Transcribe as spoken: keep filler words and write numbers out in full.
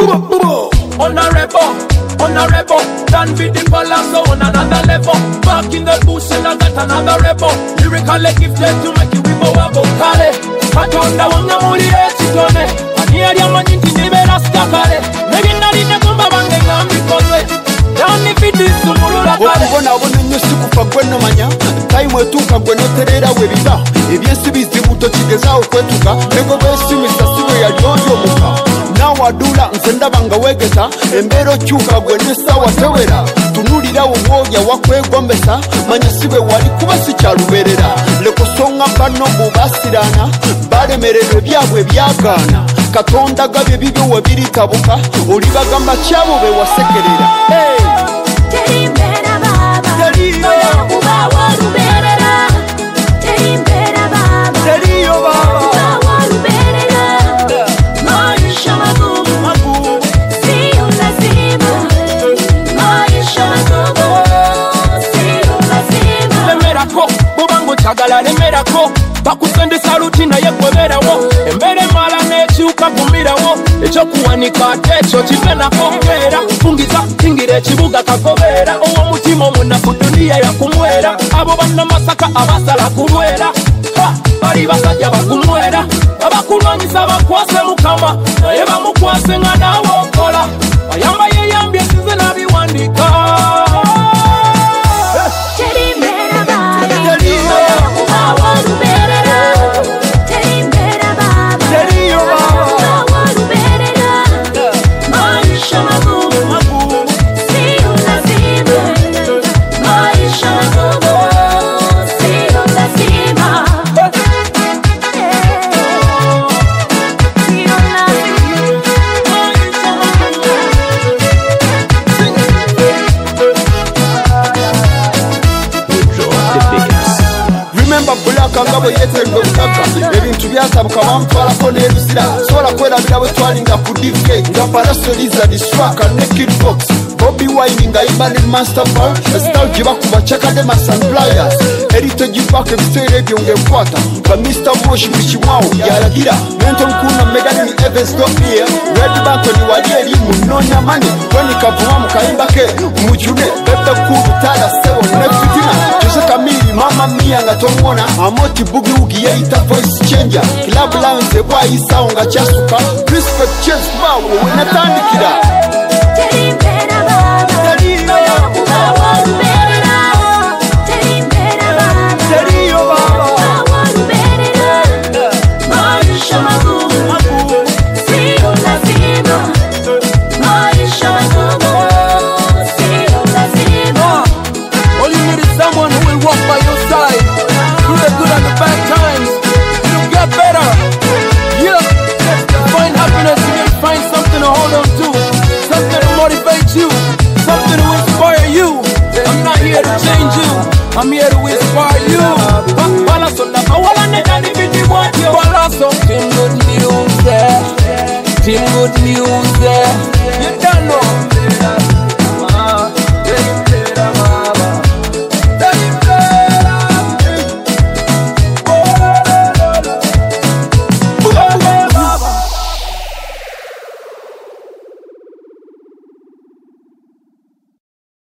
Honorable, honorable, done with the palazzo on another level. Back in the bush and I got another rebel. Lyrically gifted to make you wibble wabble. Kale, Katonda wanga muri etitone. Aniya lyamanyinti nibera stakale. Maybe nali nekumba bange ngambikoze. Down if it is sumulula kale. Okubona abona nnyo sikufa gwe nomanya. Time etuuka gwe noterera we biba. Ebyensi bizibu tokigezaawo kwetuka. Nego bwesimisa siwe yali oli omuka. Nawadula nze ndaba nga wegeta. Embeera okyuka gwe n'essaawa tewera. Tunulira obwolya wakwegombesa. Manya sibe wali kuba sikyaluberera. Lekusonga banno bubasirana. Balemererwa ebyabwe byagaana. Katonda gabye bibyo we biritabuka. Oli bagamba kyabo be wasekerera. Teri mbera baba, oya kuba waluberera. Teri mbera baba, Teriyo baba, kuba waluberera. Maisha magumu, siyo lazima. Maisha magumu, siyo lazima. Lemerako, bubangu chagala lemerako. Bakusendesa luti naye kweberawo. Embere mala nekyuka gumirawo. Ekyokuwanika ate ekyo kivenako mbeera. Fungiza kingira ekibuga kagobeera. Owomutima omunafu duniya yakumwera. Abo bannamasaka abasala kulwera. Bali basajja bakumwera. Abakulwanyisa bakwase mukama. Naye bamukwase nga naawe okola. Bayamba yeyambye sinze nabiwandika. Teri mbera baba, Teriyo, kuba waluberera. Teri mbera baba, Teriyo baba, kuba waluberera. Maisha magumu, siyo lazima. Maisha magumu, siyo lazima. Siyo remember black ngabo yetegwe butaka. Ebintu byasabuka bamutwalako n'ebizira. Sobola kwerabira bwe twalinga ku D K. Nga Paraso Lizard, Swaka ne Kid Fox. Bobby Wine nga imba ne Master Paul. Style gye bakuba Chakade Masan Pliers. Heritage Park ebiseera ebyo ng'ekwata. Ba Mister Bush mu kimwawo yalagira. Mento Nkuna Megan ni Evans go here. Red Bank ni wali eri mu Nonya Mani. Weni Kavuma mu kayimba ke. Mujune Bebe Kudu Tala Sewo ne Fitina. Jose Kamili Mama Mia nga tomwona. Amoti Boogie Woogie yeyita voice changer. Club Lounge bwayisawo nga kyasuka. Respect Chase Bawo we natandikira.